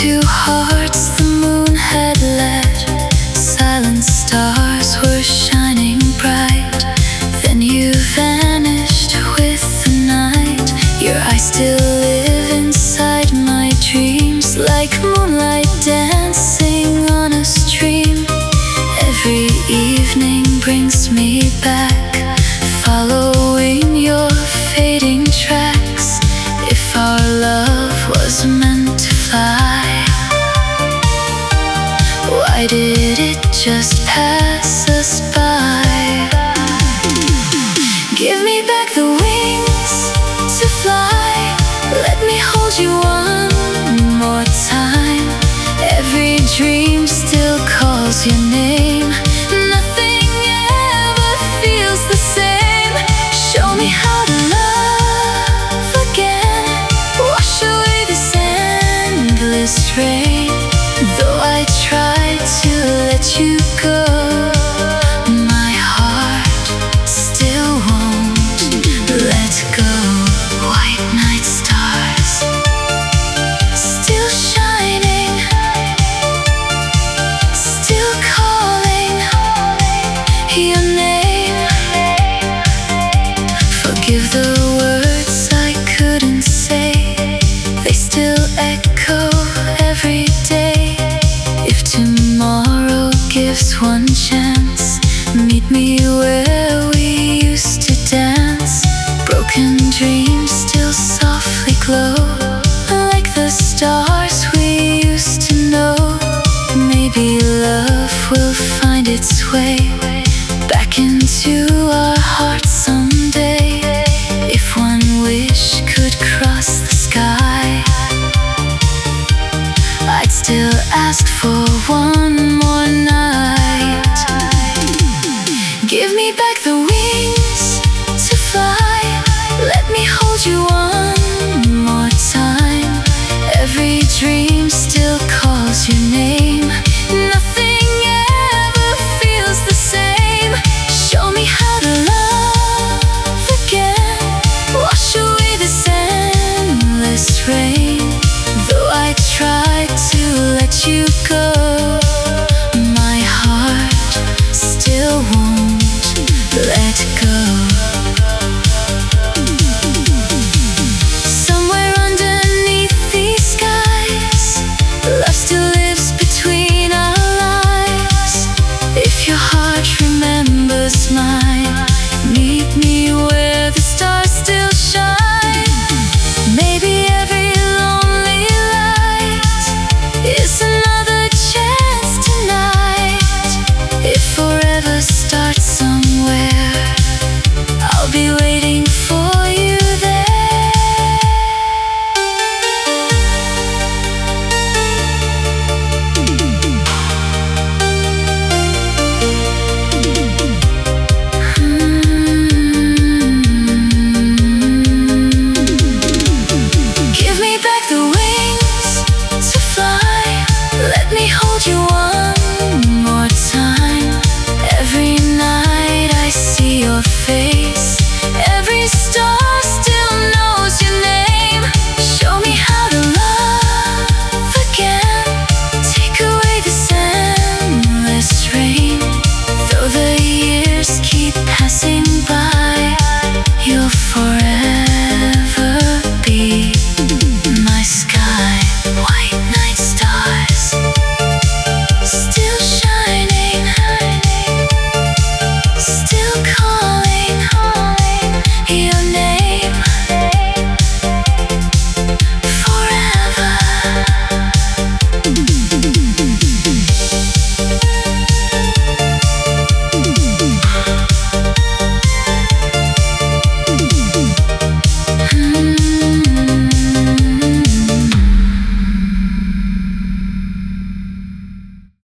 Two hearts the moon had led, silent stars were shining bright. Then you vanished with the night. Your eyes still live inside my dreams, like moonlight dancing on a stream. Every evening brings me back, following your fading tracks. If our love was meant to fly, why did it just pass us by? Give me back the wings to fly. Let me hold you one more time. Every dream still calls your name. Nothing ever feels the same. Show me how to love again. Wash away this endless rain. Though I try to let you go, my heart still won't let go. White night stars still shining, still calling your name. Forgive the words I couldn't say, they still echo every day. If tomorrow gives one chance, meet me where we used to dance. Broken dreams still softly glow, like the stars we used to know. Maybe love will find its way back into our hearts someday. If one wish could cross the sky, I'd still ask for one more night. Give me back the wings to fly. Let me hold you on